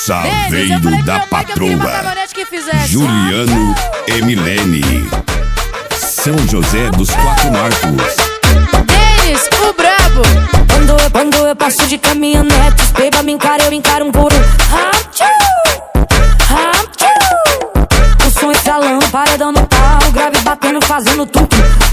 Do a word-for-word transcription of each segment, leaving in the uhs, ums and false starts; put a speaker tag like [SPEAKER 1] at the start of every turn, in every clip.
[SPEAKER 1] Saveiro da Patroa, Juliano e Milene, São José dos Quatro Marcos,
[SPEAKER 2] Denis, o brabo.
[SPEAKER 3] Quando eu, quando eu passo de caminhonete, os beba me encara, eu encaro um por um. O som estralando, paredão no pau, grave batendo, fazendo tudo.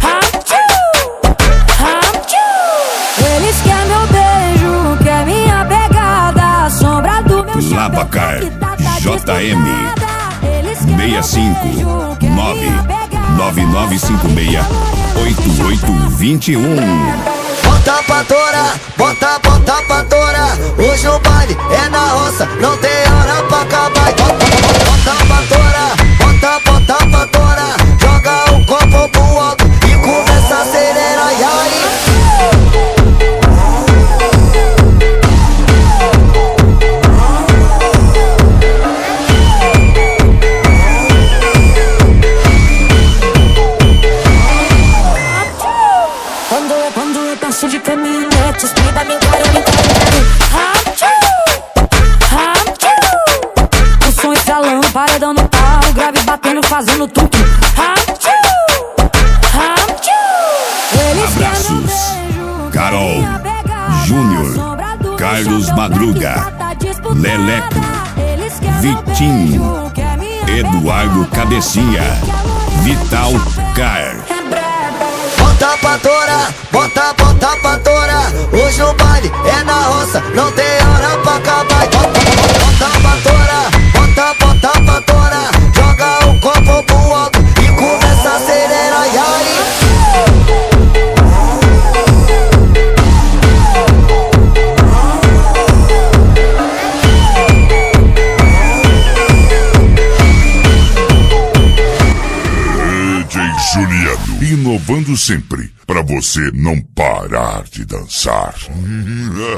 [SPEAKER 3] Eles querem meu beijo, quer minha pegada, a sombra do meu chão.
[SPEAKER 1] Lavacar, J M, seis cinco nove nove nove cinco seis oito oito dois um.
[SPEAKER 4] Bota pra torar, bota, bota pra torar. Hoje o baile é na roça, não tem hora pra acabar. Bota, bota pra torar, bota, bota pra torar. Joga o copo pro alto e começa a acelerar. E aí?
[SPEAKER 3] Quando eu, quando eu passo de caminhonete, os beba me encaram, me encaram. O som estralando, paredão no pau, grave batendo, fazendo tudo.
[SPEAKER 1] Abraços, Carol, Júnior, Carlos Madruga, Leleco, Vitinho, Eduardo Cabecinha, Vital Car.
[SPEAKER 4] Bota pra torar, bota, bota pra torar. Hoje o baile é na roça, não tem hora pra acabar. Bota, bota pra torar, bota, bota pra torar. Joga o copo pro alto e começa a acelerar. E aí?
[SPEAKER 5] D J Juliano, inovando sempre, pra você não parar de dançar.